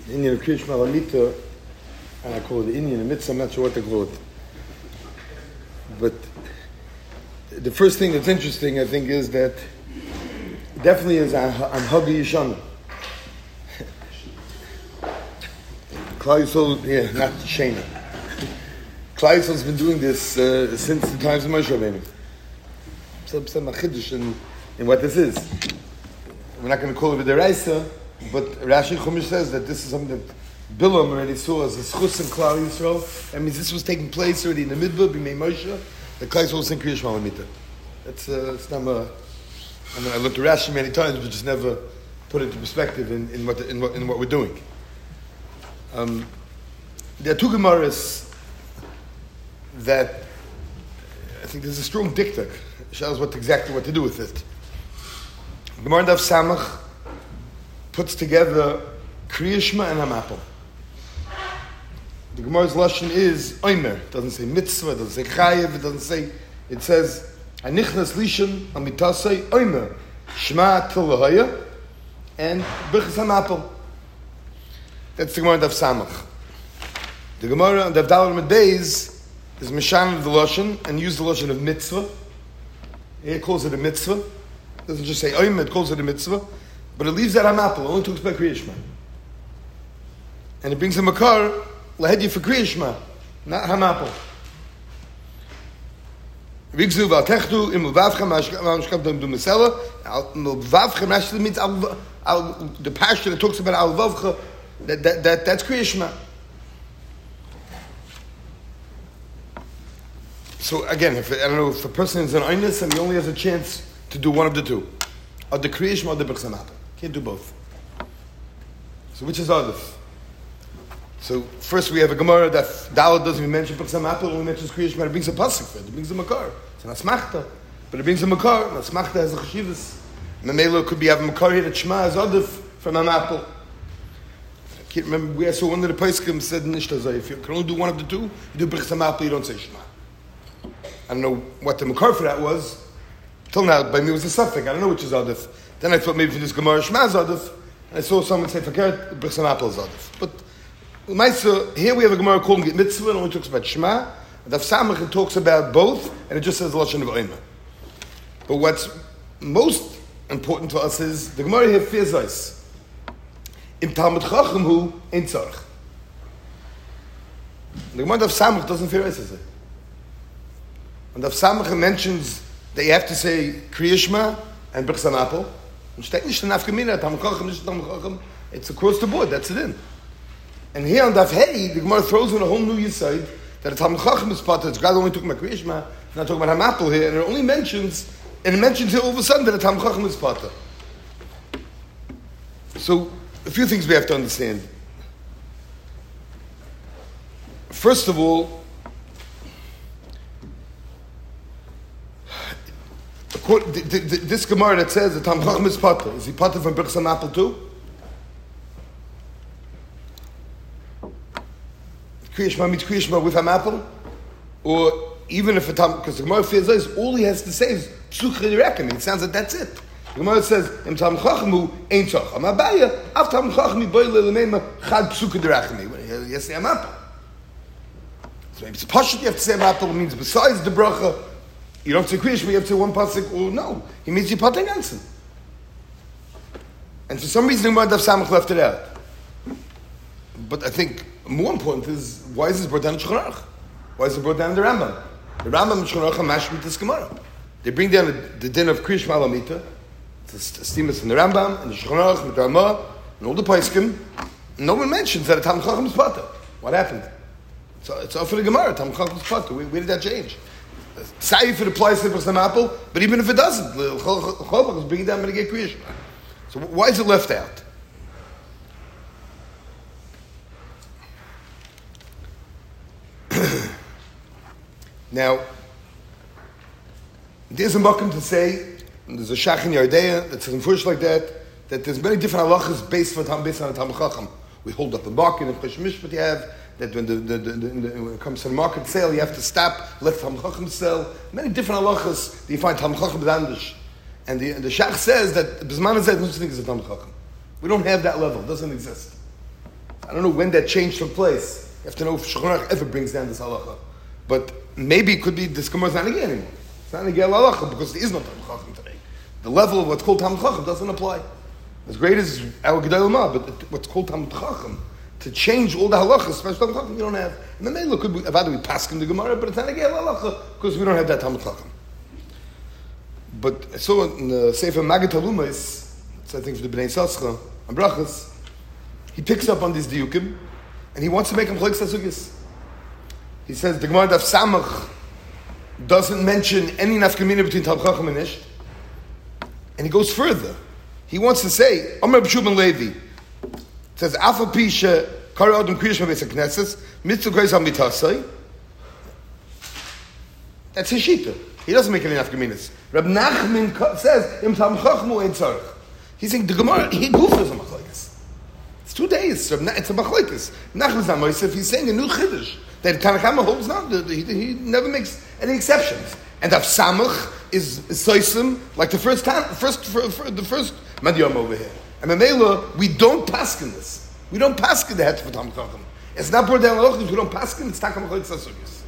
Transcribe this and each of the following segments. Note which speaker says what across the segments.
Speaker 1: the Indian of Kriya Shema Lamita, and I call it the Indian of Mitzvah, I'm not sure what to call it. But the first thing that's interesting, I think, is that definitely is on Hagi Yishana. Klal Yisrael, not Shena. Klal Yisrael's been doing this since the times of Moshe Rabbeinu. Some chiddush in what this is. We're not going to call it a deraisa, but Rashi Chumash says that this is something that Bilam already saw as a schus in Klal Yisrael. That means this was taking place already in the Midbar, B'mei Moshe. The Klal Yisrael was in Kriya Shema Lamita. It's not I looked at Rashi many times, but just never put it into perspective in what we're doing. There are two Gemaras that I think there's a strong diktuk. Shows exactly what to do with it. Gemara Daf Samach puts together Kriya Shema and Hamapel. The Gemara's lashon is Omer. It doesn't say mitzvah, it doesn't say chayev, it says Anichnas Lishon Amitasei Omer Shema Til Lahaya and Birchas Hamapel. That's the Gemara Daf Samach. The Gemara on Daf Daled Amud Beis is Mishan of the lashon and use the lashon of mitzvah. It calls it a mitzvah. It doesn't just say Omer, it calls it a mitzvah. But it leaves that Hamapel, only talks about Kriya Shema. And it brings a makar lahedi for Kriya Shema, not Hamapel. Rigzu v'altechtu im uvavchem ma'ashkav dom dumesela. Uvavchem actually means the passion that talks about al vavcha. That's Kriya Shema. So again, if a person is an einus and he only has a chance to do one of the two, or the Kriya Shema or the Birchas Hamapel, can't do both. So which is Adif? So first we have a Gemara that Daled doesn't even mention Birchas Hamapel, only mentions Kriya Shema. It brings a pasuk for it. It brings a makar. It's an asmachta, but it brings a makar. An asmachta has a cheshivas. Memelo could be having makar here that Shema is Adif from Hamapel. I can't remember. I saw one of the poskim said nishtazay. If you can only do one of the two, you do Birchas Hamapel. You don't say Shema. I don't know what the makar for that was. Till now, by me it was a suffix. I don't know which is Adif. Then I thought maybe for this Gemara Shema is Adif. I saw someone say Fakir Birchas Hamapel is Adif. But here we have a Gemara calling it mitzvah, and only talks about Shema. Daf Samach it talks about both, and it just says lashon of Omer. But what's most important to us is the Gemara here fears us. Im Talmud Chacham hu ein tzarich. The Gemara Daf Samach doesn't fear us, is it? And Daf Samach mentions that you have to say Kriya Shema and Birchas Hamapel. It's across the board. That's it in. And here on Daf Hey, the Gemara throws in a whole new yesod that a Talmud Chacham is part. It's God only talking about Kriya Shema, it's not talking about Hamapel here, and it only mentions here all of a sudden that a Talmud Chacham is part. So a few things we have to understand. First of all, this Gemara that says that Talmud Chacham is Pater, is he Pater from Birchas Hamapel too? Kriya Shema means Kriya Shema with Hamapel? Or even if because the Gemara feels is all he has to say is Psuk Chedirekim. It sounds like that's it. The Gemara says, Im Talmud Chacham hu ein tzarich. Amabaya, af Talmud Chacham boy le'lemeima chad Psuk Chedirekim. He has to say Hamapel. So maybe it's Pashut, you have to say Hamapel, means besides the bracha, you don't say Kriya Shema, you have to say one pasuk, or no. He means you're Pater Ganzen. And for some reason, the Gemara Daf Samach left it out. But I think more important is, why is this brought down in Shulchan Aruch? Why is it brought down in the Rambam? The Rambam and Shulchan Aruch are mashed with this Gemara. They bring down the din of Kriya Shema Lamita. It's a steamus in the Rambam, and the Shulchan Aruch, and the Ramah, and all the poskim. No one mentions that a Talmud Chacham is Pater. What happened? So it's all for the Gemara. Talmud Chacham is Pater. Where did that change? Saif it applies to Birchas Hamapel, but even if it doesn't, Chol is bringing down Menegei Kriya Shema. So why is it left out? Now, there's a makom to say, and there's a shach in Yardea that says in Fush like that there's many different halachas based on a Talmud Chacham. We hold up the market in Chesh Mishpat you have, that when when it comes to the market sale, you have to stop, let Talmud Chacham sell. Many different halachas that you find Talmud Chacham Zandish. And the shach says that Bisman says no such thing as a Talmud Chacham. We don't have that level. It doesn't exist. I don't know when that change took place. You have to know if Shulchan Aruch ever brings down this halacha. But maybe it could be this Gemara is not again anymore. It's not again halacha because there is no Talmud Chacham today. The level of what's called Talmud Chacham doesn't apply. As great as our Gedol Ulama, but what's called Talmud Chacham, to change all the halachas, especially Talmud Chacham, you don't have. And then maybe could be about we pass in the Gemara, but it's not again halacha because we don't have that Talmud Chacham. But I saw in the Sefer Maggid Halumas, it's I think for the Bnei Sascha and Brachas, he picks up on these diukim, and he wants to make them chalik sasugis. He says the Gemara Daf Samach doesn't mention any nafkamina between Talmud Chacham and Ish, and he goes further. He wants to say, Amar B'Shulman Levi, it says, Afa Pisha, Kari Adam Kriyash Mabesa Knesses, Mitzvah Kreis Al Mitasai. That's his shita. He doesn't make any nafkaminas. Rab Nachman says, Im Talmud Chacham Ein Tzarech. He's saying, the Gemara, he goofs is a machlekes. It's 2 days, it's a machlekes. Nachman Zamoisef, he's saying a new chiddush, that Tanakh holds not, he never makes any exceptions. And Daf Samach is soisim like the first Madiyam over here. And Memela, we don't paskin this. We don't paskin the head for Talmud Chacham. It's not brought down halachos. We don't paskin. It's takam chalitz asugis.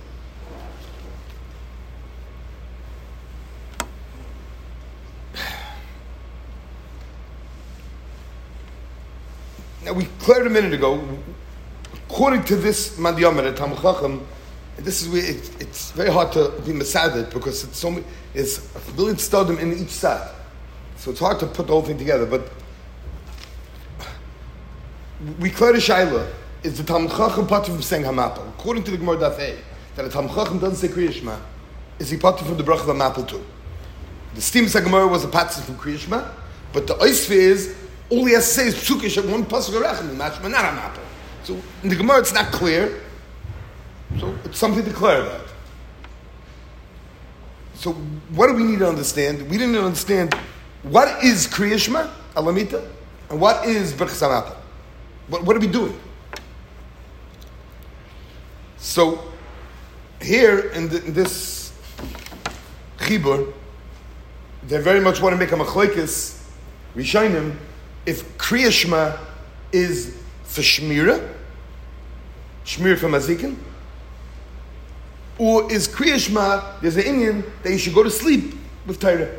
Speaker 1: Now we cleared a minute ago. According to this Madiyam at Talmud Chacham, and this is where it's very hard to be mesaded because it's so many, it's a billion studim in each side. So it's hard to put the whole thing together, but we clear the shaila. Is the Talmud Chacham part from saying Hamapel? According to the Gemara Daf Hey, that the Talmud Chacham doesn't say Kriya Shema, is he part from the bracha of Hamapel too? The steam Gemara was a patzah from Kriya Shema, but the oisve is all he has to say is Psukish at one pasuk Rachman, not Hamapel. So in the Gemara it's not clear. So it's something to clear about. So what do we need to understand? We didn't understand what is Kriya Shema, Alamita, and what is Berchas Hamapel. What are we doing? So here in this chibur, they very much want to make a machlekes Rishonim if Kriya Shema is for Shmira for Mazikin, or is Kriya Shema, there's an Indian that you should go to sleep with Torah.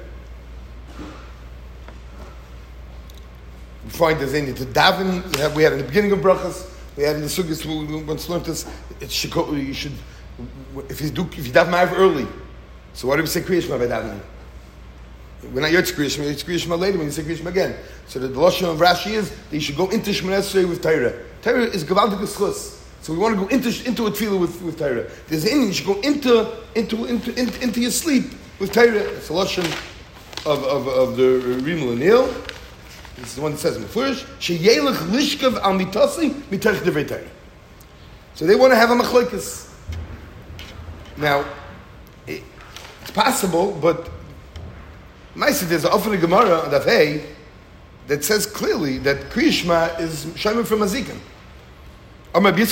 Speaker 1: We find there's Indian to daven. We had in the beginning of brachas. We had in the sugis. We once learned this. You should if you daven ma'ariv early. So why do we say Kriya Shema by davening? We're not yet Kriya Shema. It's Kriya Shema later when you say Kriya Shema again. So the lashon of Rashi is that you should go into Shemona Esrei with Torah. Torah is gavaldik schus. So we want to go into a tefillah with Torah. There's an Indian, you should go into your sleep with Torah. It's a lashon of the Rimel Anil. This is the one that says Mefurish Sheyelech Lishkav Al Mitasi Miterch Divrei Torah. So they want to have a machlekes. Now, it's possible, but Maisa, there's often a Gemara on Daf Hey that says clearly that Kriya Shema is Shemim from Mazikin. And it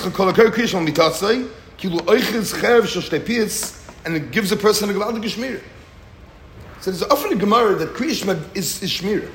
Speaker 1: gives a person a gewaltige shmira. So there's often a Gemara that Kriya Shema is shmira.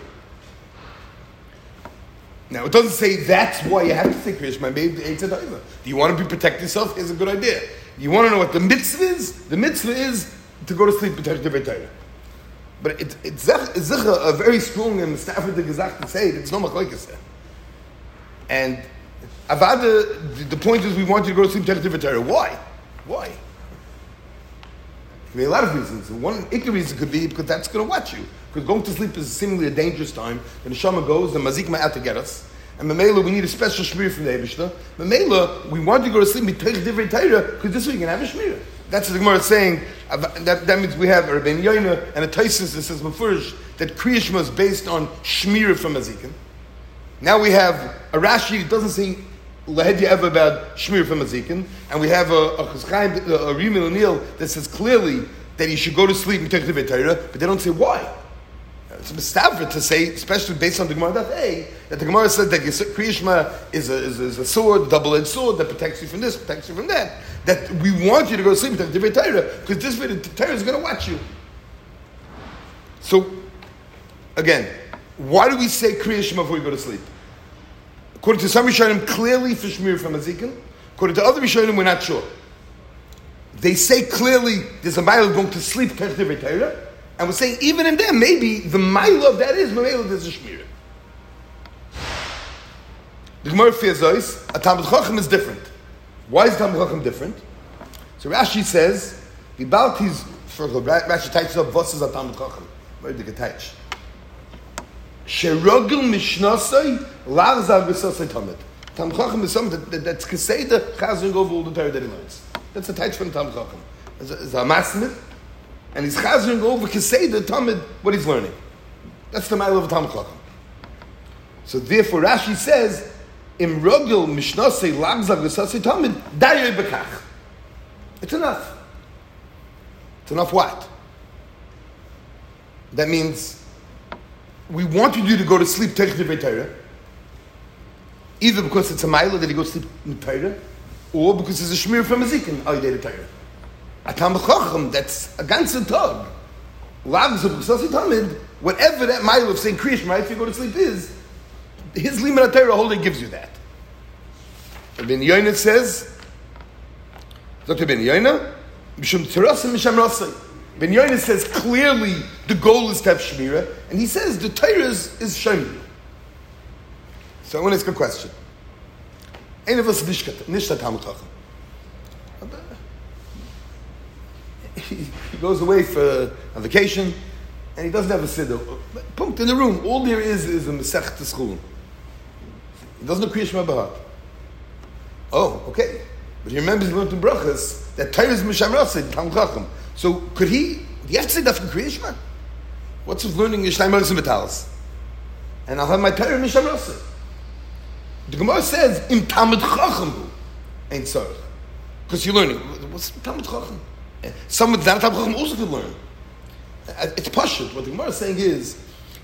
Speaker 1: Now it doesn't say that's why you have to say Kriya Shema. Maybe do you want to be protect yourself? Here's a good idea. You want to know what the mitzvah is? The mitzvah is to go to sleep with Torah. But it's a very strong and Stafford gesagt to say that it's no machlekes there. And Avada, the point is we want you to go to sleep with Torah. Why? There can be a lot of reasons. One reason could be because that's going to watch you. Because going to sleep is seemingly a dangerous time. The neshama goes, the mazik might out to get us. And Mamela, we need a special shmir from the Eibishter. Mamela, we want you to go to sleep with Torah because this way you can have a shmir. That's what the Gemara is saying. That means we have a Rabbeinu Yoina and a Taisus that says Mefurish that Kriya Shema is based on shmir from mazikin. Now we have a Rashi that doesn't say Lahedya ever about Shmir from Mazikin, and we have a Rimil Anil that says clearly that he should go to sleep and take the Torah, but they don't say why. It's a mistavra to say, especially based on the Gemara that the Gemara said that Kriya Shema is a sword, double-edged sword that protects you from this, protects you from that. That we want you to go to sleep and take the Torah because this way the Torah is going to watch you. So again, why do we say Kriya Shema before we go to sleep? According to some Rishonim, clearly for Shmir from Azikin. According to other Rishonim, we're not sure. They say clearly there's a mile going to sleep Terech Torah, and we're saying even in there, maybe the mile of that is Mamela there's a Shmir. The Gemara fears us, a Talmud Chacham is different. Why is Talmud Chacham different? So Rashi says, Rashi takes up verses of Talmud Chacham. Where did it take? Sherogel mishnasai lagzal v'sasai tamid. Talmud Chacham is something that's Keseda chazing over all the Torah that he learns. That's a touch from Talmud Chacham. It's a masmid, and he's chazing over Keseda tamid what he's learning. That's the mile of Talmud Chacham. So therefore Rashi says, Im rogel mishnasei lagzal v'sasai tamid dayoy bekach. It's enough. It's enough what? That means we wanted you to go to sleep Terech Torah, either because it's a mile that he goes to sleep in Torah, or because it's a Shmir from a Zikin, Ayidei Torah. A Talmud Chacham, that's a ganze Tag. Lavz of B'sasi Tamid, whatever that mile of saying Kriya Shema, if you go to sleep is, his Limud HaTorah wholly gives you that. Ben Yoina says, Dr. Ben Yoina, Mishum Tzarasim Misham Rasai. Ben Yoina says clearly the goal is to have Shemira, and he says the Torah is Shemira. So I want to ask a question. Ein of us nishtat Talmud Chacham. He goes away for a vacation, and he doesn't have a siddur. Punkt in the room. All there is a Masech T'Schulin. He doesn't know Kriya Shema B'Hat. Oh, okay. But he remembers he learned in Brachas that Torah is Misham Rasei, Talmud Chacham. So could he? Do you have to say that from Kriya Shema? What's with learning Yishnai Meres and Vitalis? And I'll have my Torah Misham Rasei. The Gemara says Im Talmud Chacham ain't sorry, because you're learning. What's Talmud Chacham? Someone without Talmud Chacham also could learn. It's pashut. What the Gemara is saying is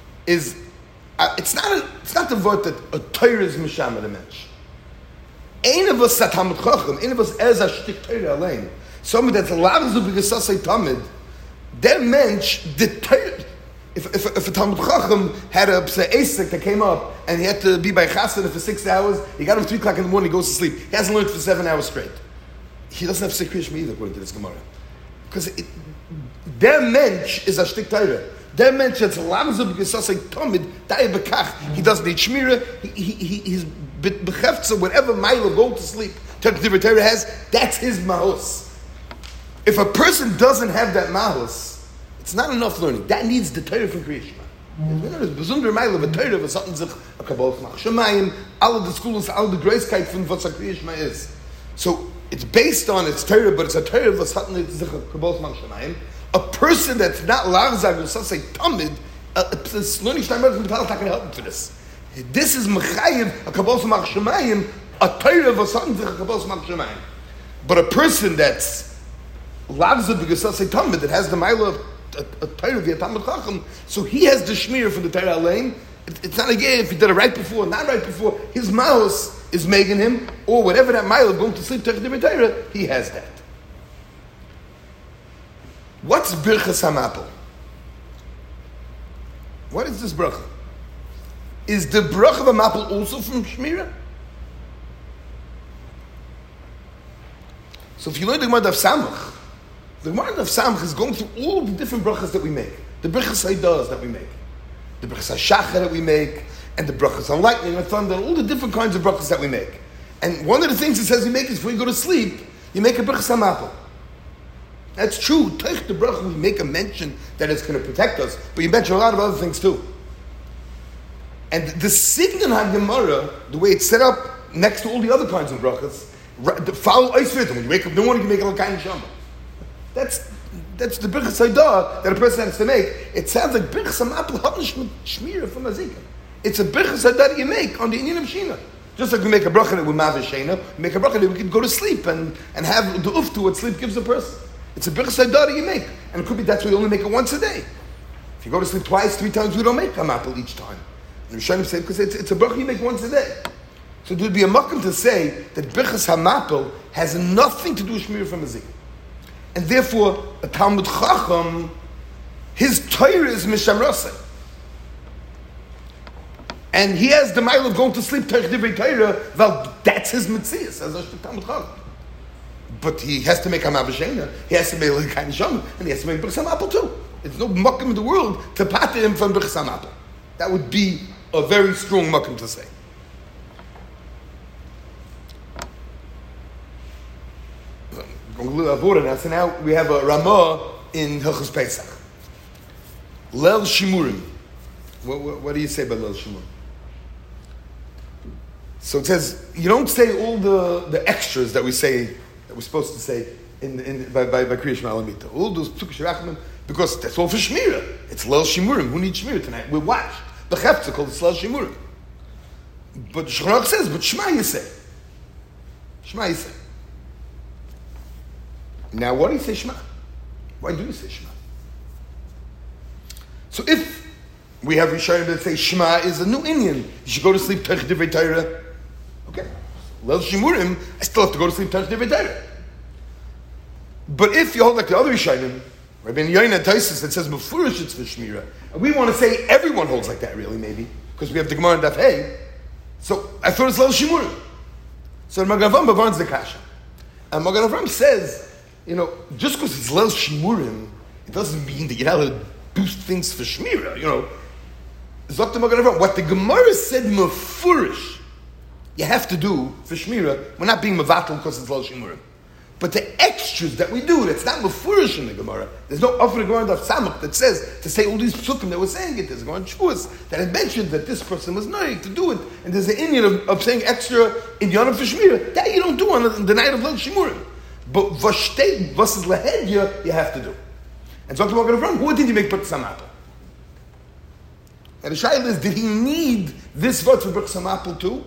Speaker 1: it's not the word that a Torah is Misham at a mensch. Ein of us at Talmud Chacham, ein of us as a shtik Torah alein. Someone that's allowed to be Gesasei Tamid, their mensch, the Torah. If a Talmud Chacham had a Asik that came up and he had to be by Chasana for 6 hours, he got him 3 o'clock in the morning, he goes to sleep. He hasn't learned for 7 hours straight. He doesn't have Sikh Krishma either, according to this Gemara. Because their mensch is a shtik Torah. Their mensch that's allowed to be Gesasei Tamid, Dai Bekach. He doesn't need Shmira. He's Bechefza, whatever mile of going to sleep Torah has, that's his mahos. If a person doesn't have that mahos, it's not enough learning. That needs the Torah from Kriya Shema. There's besonder mile of a Torah, of something sich a Kabbalah from Shemayim, all of the schools, all of the gracekeit from what Kriya Shema is. So it's based on its Torah, but it's a Torah of something sich a Kabbalah from Shemayim. A person that's not larzag or say tamid, learning Shnei Meres and Vitalis not going to help him for this. This is mechayiv a Kabbalah from Shemayim, a Torah of something sich a Kabbalah from Shemayim. But a person that's larzag because say tamid that has the mile of a Torah via Talmud Chacham, so he has the shmir from the Torah Alein. It's not again if he did it right before, not right before. His mouse is making him, or whatever that mile of going to sleep Torah, he has that. What's Birchas Hamapel? What is this bracha? Is the bracha of Hamapel also from Shmira? So if you learn the Gemara of Samach, the Gemara of Samach is going through all the different brachas that we make. The brachas Haidas that we make. The brachas HaShachar that we make. And the brachas on lightning and thunder. All the different kinds of brachas that we make. And one of the things it says we make is before you go to sleep, you make a brachas Hamapel. That's true. Take the bracha, we make a mention that it's going to protect us. But you mention a lot of other things too. And the Signan HaGemara, the way it's set up next to all the other kinds of brachas, follow Eisvit. When you wake up in the morning, you make a L'kayin Shama. That's the Birchas Haidah that a person has to make. It sounds like Birchas Hamapel Hapnish Shmira from Azika. It's a Birchas Haidah that you make on the Inyan of Shina. Just like we make a bracha that we mavish Shena, we make a bracha that we can go to sleep and have the uftu what sleep gives a person. It's a Birchas Haidah that you make. And it could be that's why you only make it once a day. If you go to sleep twice, 3 times, we don't make Hamapel each time. And Rishonim say because it's a bracha you make once a day. So there would be a makom to say that Birchas Hamapel has nothing to do with Shmira from Azika. And therefore, a Talmud Chacham, his Torah is Misham Rasei. And he has the mile of going to sleep, well, that's his mitzvah. But he has to make a mavashena, he has to make a kind of sham, and he has to make Birchas Hamapel too. There's no makom in the world to pater him from Birchas Hamapel. That would be a very strong makom to say. So now we have a Ramah in Hilchos Pesach. Leil Shimurim. What do you say about Leil Shimurim? So it says, you don't say all the extras that we say, that we're supposed to say by Kriya Shema Alamita. All those Psukei Shirachman, because that's all for Shmira. It's Leil Shimurim. Who needs Shmira tonight? We're watched. The Chefza called it Leil Shimurim. But the Shulchan Aruch says, but Shema you say. Shema you say. Now, what do you say Shema? Why do you say Shema? So if we have Rishonim that say Shema is a new Indian, you should go to sleep Terech Divrei Torah. Okay. Leil Shimurim, I still have to go to sleep Terech Divrei Torah. But if you hold like the other Rishonim, Rabbi Yoina Taisus that says Mefurish it's for Shmira, and we want to say everyone holds like that really, maybe, because we have the Gemara in Daf Hey, so I thought it's Leil Shimurim. So the Magen Avraham Bavarns the Kasha. And Magen Avraham says, just because it's Leil Shimurim, it doesn't mean that you're not allowed to boost things for Shmira, Zok the Magen Avraham, what the Gemara said Mefurish, you have to do for Shmira, we're not being Mevatel because it's Leil Shimurim. But the extras that we do, that's not Mefurish in the Gemara. There's no Offer Gemara Daf Samach that says, to say all these psukim that we're saying it. There's a Gemara in Shavuos that had mentioned that this person was noig to do it. And there's an Indian of saying extra in Yonah for Shmira. That you don't do on the night of Leil Shimurim. But Vashtei, Vas's Lahedya, you have to do. And so I'm talking about who did he make Birchas Hamapel? And the Shaila is, did he need this word for Birchas Hamapel too?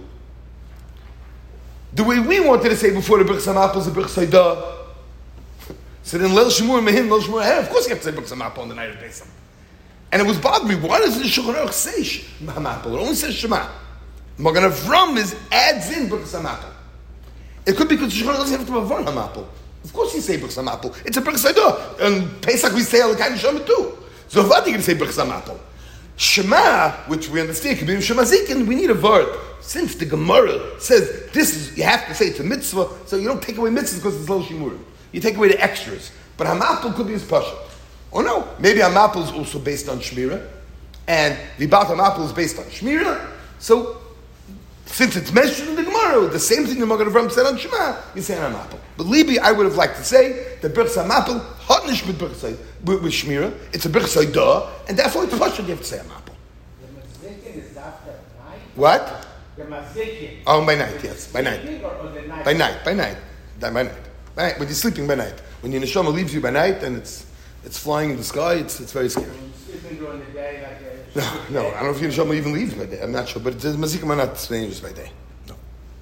Speaker 1: The way we wanted to say before the Birchas Hamapel is a Birchas Haidah. So then Leil Shimurim Mehim, Leil Shimurim Mehim, of course you have to say Birchas Hamapel on the night of Pesach. And it was bothering me, why does the Shulchan Aruch say Hamapel? It only says Shema. Magen Avraham adds in Birchas Hamapel. It could be because the Shulchan Aruch doesn't have to have one Hamapel. Of course you say Birchas Hamapel. It's a Birchas Haidah. And Pesach we say Alakayin Shema too. So what are you going to say Birchas Hamapel? Shema, which we understand, can be Shema Zikin, we need a word. Since the Gemara says this is, you have to say it's a mitzvah, so you don't take away mitzvahs because it's Leil Shimurim. You take away the extras. But Hamapel could be his pasha. Or no, maybe Hamapel is also based on Shmira, and Vibat Hamapel is based on Shmira. So, since it's mentioned in the Gemara, the same thing the Magen Avraham said on Shema, you say on Hamapel. But Libi, I would have liked to say that Birchas Hamapel hotnish with Shmira. It's a Birchas Haidah, and therefore it's pasha you have to say Hamapel.
Speaker 2: The mazikin is after night.
Speaker 1: What?
Speaker 2: The mazikin.
Speaker 1: Oh, by night, yes, by night.
Speaker 2: Night.
Speaker 1: By night. By night. When you're sleeping by night. When your neshama leaves you by night and it's flying in the sky, it's very scary.
Speaker 2: When you're sleeping during the day,
Speaker 1: No, I don't know if your neshama even leaves by day. I'm not sure, but the mazikim are not dangerous by day. No.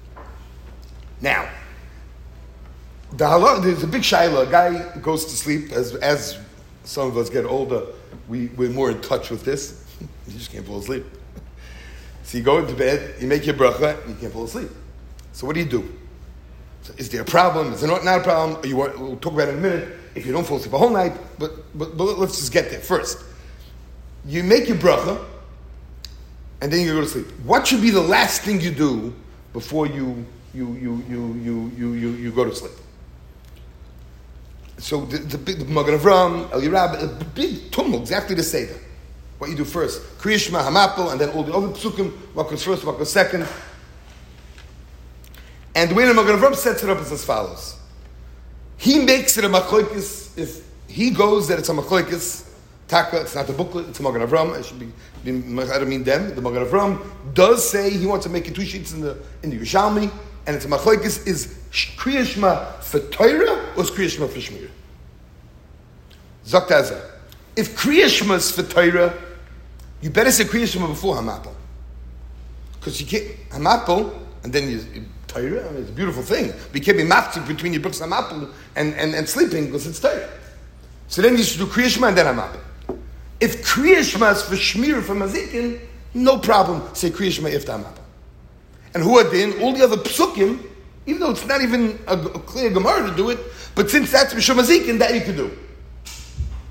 Speaker 1: Now, there's a big shaila. A guy goes to sleep. As some of us get older, we're more in touch with this. You just can't fall asleep. So you go into bed, you make your bracha, you can't fall asleep. So what do you do? So is there a problem? Is there not a problem? We'll talk about it in a minute. If you don't fall asleep a whole night, but let's just get there first. You make your bracha, and then you go to sleep. What should be the last thing you do before you go to sleep? So the Magen Avraham, El Yerab, a big tumult, exactly the Seder. What you do first, Kriya Shema, Hamapel, and then all the other psukim, what goes first, what goes second. And the way the Magen Avraham sets it up is as follows. He makes it a machlokes. If he goes that it's a machlokes, taka, it's not a booklet, it's a Magen Avraham. I should be I don't mean them. The Magen Avraham does say he wants to make it 2 sheets in the Yerushalmi, and it's a machlokes. Is Kriya Shema for Torah or is Kriya Shema for Shmira? Zok Tazah. If Kriya Shema is for Torah, you better say Kriya Shema before Hamapel. Because you can't, Hamapel, and then you Torah, it's a beautiful thing. But you can't be maftik between your books Hamapel and sleeping because it's Torah. So then you should do Kriya Shema and then Hamapel. If Kriya Shema is for Shmir, for Mazikin, no problem, say Kriya Shema after Hamapel. And who are then, all the other psukim, even though it's not even a clear Gemara to do it, but since that's Mishum Mazikin, that you could do.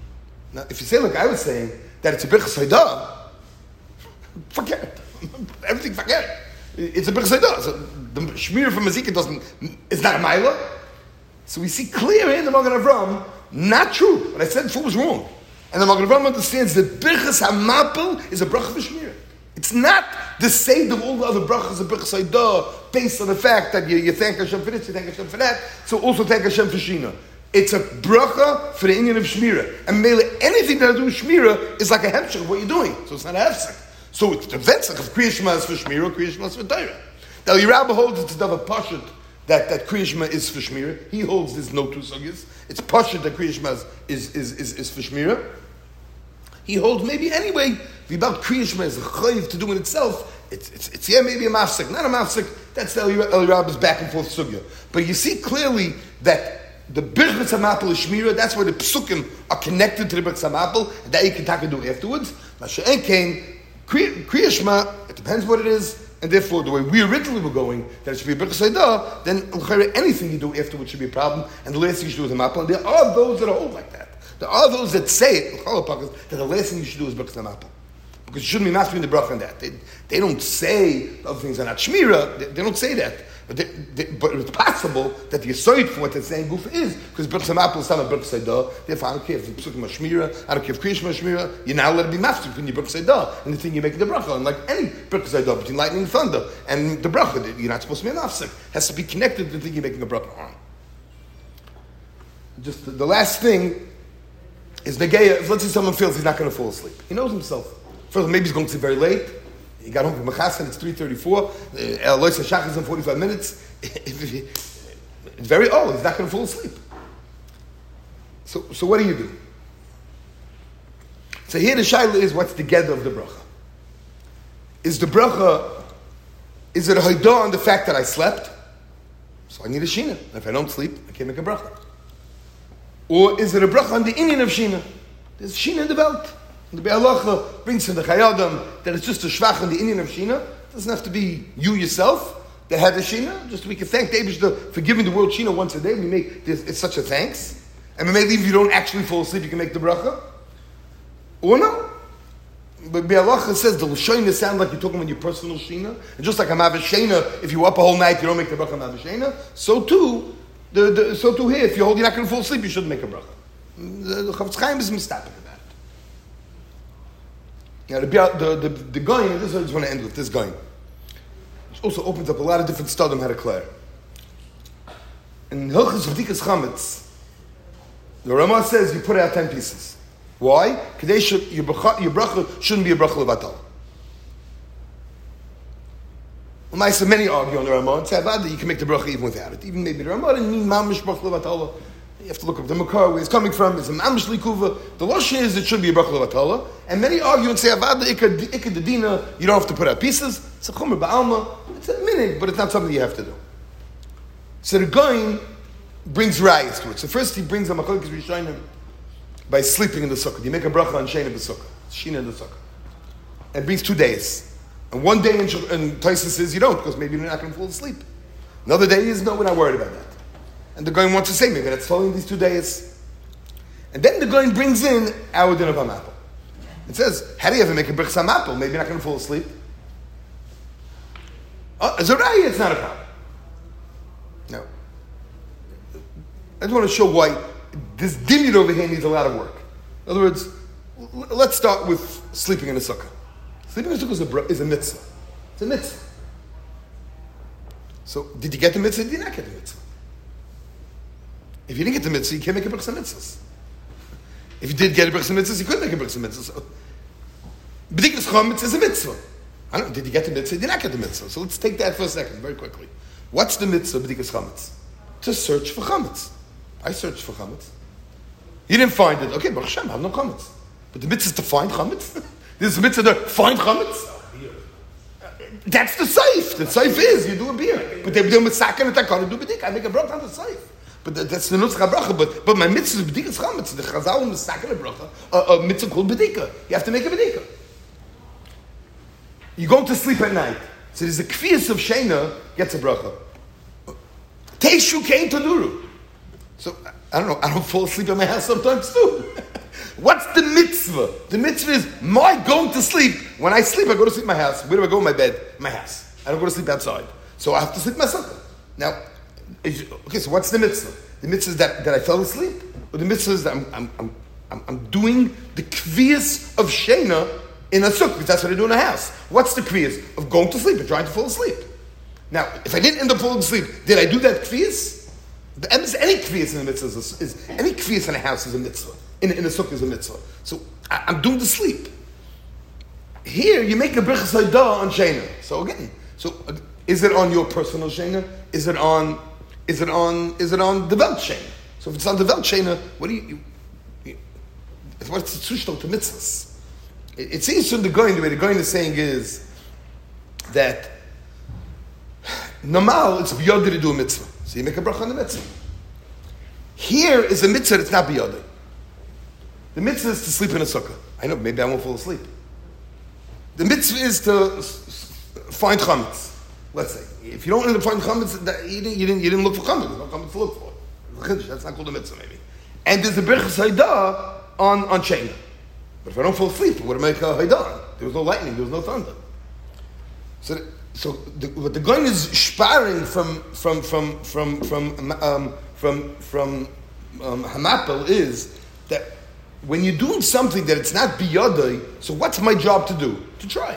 Speaker 1: Now, if you say like I was saying, that it's a Birchas Haidah, forget it. everything, forget it. It's a Birchsaydah. So the Shmir from Mazika is not a Maila. So we see clear in the Magen Avram, not true. What I said before was wrong. And the Magen Avram understands that Birchas HaMapel is a bracha of Shmir. It's not the same of all the other brachas of Birchsaydah based on the fact that you thank Hashem for this, you thank Hashem for that, so also thank Hashem for Shina. It's a bracha for the Indian of Shmira. And mainly anything that I do with Shmira is like a hemshech of what you're doing. So it's not a hefsek. So it's the vetzach of Kriya Shema is for Shmira, Kriya Shema is for Torah. Now, the Rabbi holds it's a davar pashut that Kriya Shema is for Shmira. He holds this no two sugis. It's pashut that Kriya Shema is for Shmira. He holds maybe anyway, the about Kriya Shema is a chayiv to do in itself. It's maybe a mafsek, not a mafsek. That's the El Rabbi's back and forth sugya. But you see clearly that the Birchas HaMapel is Shmira, that's where the Psukim are connected to the Birchas HaMapel, and that you can do afterwards. Masha'en came, Kriya Shema, it depends what it is, and therefore the way we originally were going, that it should be a Birchas Haidah, then anything you do afterwards should be a problem, and the last thing you should do is a Mapel, and there are those that are hold like that. There are those that say it, that the last thing you should do is Birchas HaMapel. Because you shouldn't be mastering the bracha and that. They don't say the other things are not Shmira, they don't say that. But it's possible that the aside for what they're saying Gufa is, because Birchas HaMapel is not a Birchas Haidah, therefore I don't care if the Psukim are Shmira, I don't care if Kriya Shema is Shmira, you're now let it be master between your Birchas Haidah and the thing you're making the bracha. And like any Birchas Haidah, between lightning and thunder, and the bracha, you're not supposed to be an afsek. It has to be connected to the thing you're making a bracha on. Just the last thing is Negeya. Let's say someone feels he's not going to fall asleep. He knows himself. First, maybe he's going to sleep very late. He got home from Mechasan, it's 3:34. El Lois HaShach is in 45 minutes. It's very old. He's not going to fall asleep. So what do you do? So here the shaila is, what's the gather of the bracha? Is the bracha, is it a haidah on the fact that I slept? So I need a shina. If I don't sleep, I can't make a bracha. Or is it a bracha on the Indian of shina? There's shina in the belt. The Be'alacha brings in the Chayadam that it's just a shvach on the Indian of Shina. It doesn't have to be you yourself that had the Shina. Just we can thank David for giving the world Shina once a day. It's such a thanks. And maybe if you don't actually fall asleep, you can make the bracha. Or no. But Be'alacha says the L'shoina sound like you're talking about your personal Shina. And just like a Mavashena, if you're up a whole night, you don't make the bracha Mavashena. So too here, if you're not going to fall asleep, you shouldn't make a bracha. The Chavetz Chaim is mistapik. Now the Goyin, this is what I just want to end with, this Goyin. Which also opens up a lot of different studim how to clear. In Hilchos V'dikas Chametz, the Ramah says you put out 10 pieces. Why? Because your bracha shouldn't be a bracha levatal. Well, many argue on the Ramah and say that you can make the bracha even without it. Even maybe the Ramah didn't mean mamish bracha levatal. You have to look up the makar, where it's coming from. It's a mamish likuva. The lashon is it should be a bracha levatala. And many argue and say avada ikad dedina. You don't have to put out pieces. It's a chomer ba'alma. It's a minute, but it's not something you have to do. So the Goyin brings rayas to it. So first he brings a machlokes rishonim by sleeping in the sukkah. You make a bracha on sheina b'sukkah, sheina in the sukkah, and it brings 2 days. And one day in Taisa says you don't because maybe you're not going to fall asleep. Another day is no, we're not worried about that. And the Goyin wants to say, maybe that's following these 2 days. And then the Goyin brings in our din of HaMapel. It says, how do you ever make a Birchas HaMapel? Maybe you're not going to fall asleep. As a raya, it's not a problem. No. I just want to show why this dimyud over here needs a lot of work. In other words, let's start with sleeping in a sukkah. Sleeping in a sukkah is a mitzvah. It's a mitzvah. So, did you get the mitzvah? Did you not get the mitzvah? If you didn't get the mitzvah, you can't make a Birchas HaMitzvahs. If you did get a Birchas HaMitzvahs, you couldn't make a Birchas HaMitzvahs. So, B'dikas Chametz is a mitzvah. I don't know, did you get the mitzvah? Did you not get the mitzvah? So let's take that for a second, very quickly. What's the mitzvah, B'dikas Chametz? To search for Chametz. I searched for Chametz. You didn't find it. Okay, Baruch Hashem, I have no Chametz. But the mitzvah is to find Chametz. There's a mitzvah to find Chametz. That's the seif. The seif is, you do a beer. But they do a mitzvah and takana, do b'dik. I make a bracha on the seif. But that's the nutzcha bracha. But my mitzvah is b'dikas chametz. The chazal is mitzvah bracha. A mitzvah called b'dika. You have to make a b'dika. You go to sleep at night. So there's a kfiyas of shena gets a bracha. Teishu came to Nuru. So I don't know. I don't fall asleep in my house sometimes too. What's the mitzvah? The mitzvah is my going to sleep when I sleep, I go to sleep in my house. Where do I go in my bed? My house. I don't go to sleep outside. So I have to sleep in my sukkah. Now, okay, so what's the mitzvah? The mitzvah is that I fell asleep? Or the mitzvah is that I'm doing the kviyas of Shena in a sukkah, because that's what I do in a house. What's the kviyas? Of going to sleep and trying to fall asleep. Now, if I didn't end up falling asleep, did I do that kviyas? Any kviyas in the mitzvah is any kviyas in a house is a mitzvah. In a sukkah is a mitzvah. So I'm doing the sleep. Here, you make a brichas haidah on Shena. So again, is it on your personal Shena? Is it on the Welt Shena? So if it's on the Welt Shena, what's the zushtal to mitzvahs? It seems from the way the Goyin is saying is that normal it's biyodi to do a mitzvah. So you make a bracha on the mitzvah. Here is a mitzvah that's not biyodi. The mitzvah is to sleep in a sukkah. I know, maybe I won't fall asleep. The mitzvah is to find chametz. Let's say if you don't end up finding chametz, you didn't look for chametz. There's no chametz to look for. That's not called a mitzvah, maybe. And there's a brichas haidah on Shena. But if I don't fall asleep, what do I make a haidah? There was no lightning. There was no thunder. What the Goyin is sparing from Hamapel is that when you're doing something that it's not biyadai, so what's my job to do? To try.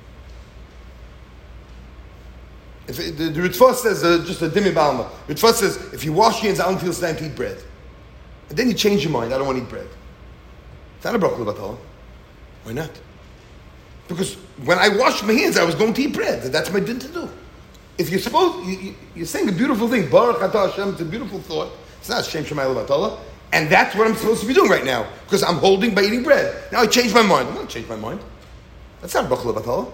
Speaker 1: If the Ritva says, just a dimi balma, Ritva says, if you wash your hands, I don't feel stand to eat bread. And then you change your mind, I don't want to eat bread. It's not a bracha levatala. Why not? Because when I washed my hands, I was going to eat bread. That's my din to do. If you're supposed, you're saying a beautiful thing, Baruch Atah Hashem, it's a beautiful thought. It's not Shem Shemayim levatala. And that's what I'm supposed to be doing right now. Because I'm holding by eating bread. Now I changed my mind. I'm not change my mind. That's not bracha levatala.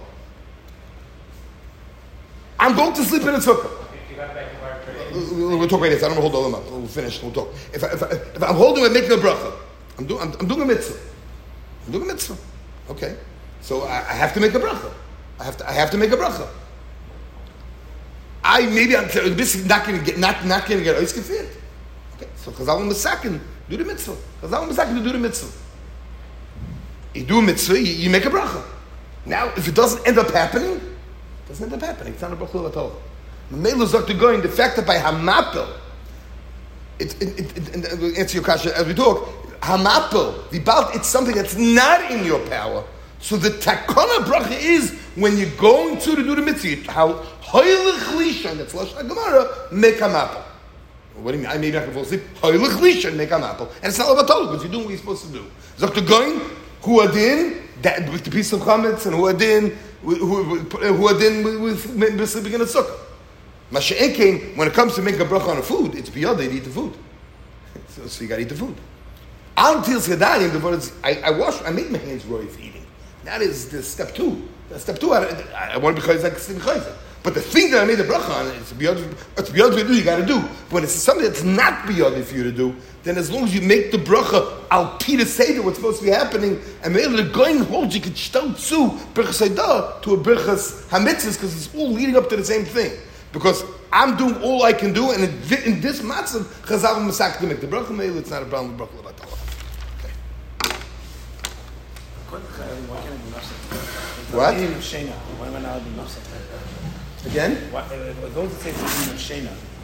Speaker 1: I'm going to sleep in a sukkah. We'll talk about this. I don't want to hold all them up. We'll finish. We'll talk. If I'm holding and making a bracha, I'm doing a mitzvah. I'm doing a mitzvah. Okay. So I have to make a bracha. I have to make a bracha. I'm basically not going to get oiskefit. Okay. So Chazal Masakin do the mitzvah. Chazal Masakin do the mitzvah. You do a mitzvah, you make a bracha. Now, if it doesn't end up happening, it's not a bracha at all. Mamela Zok to going, the fact that by Hamapel, answer your question as we talk, Hamapel, it's something that's not in your power. So the takana bracha is when you're going to do the mitzvah, how hoilich lishan, that's Lashon Gemara, make Hamapel. What do you mean? I maybe I can fall asleep. Hoilich lishan, make Hamapel. And it's not about all because you're doing what you're supposed to do. Zok to going, who are in, that with the piece of chametz, and who are in, with sleeping in a sukkah. Masha'ekin, when it comes to making a bracha on a food, it's beyond they eat the food. So you got to eat the food. Until Sedarim, I make my hands raw for eating. That is the step two. Step two, I want to be chayzer. But the thing that I made the bracha on, it's beyond for you to do, you got to do. But when it's something that's not beyond for you to do, then as long as you make the bracha, al pi to say that what's supposed to be happening, and maybe the going holds you could start to brichas haidah to a brichas hamitzvahs because it's all leading up to the same thing. Because I'm doing all I can do, and in this matzav, Chazal Masak to make the bracha, maybe it's not a brown bracha about Allah. What?
Speaker 3: Again?
Speaker 4: Those that say it's a Shena.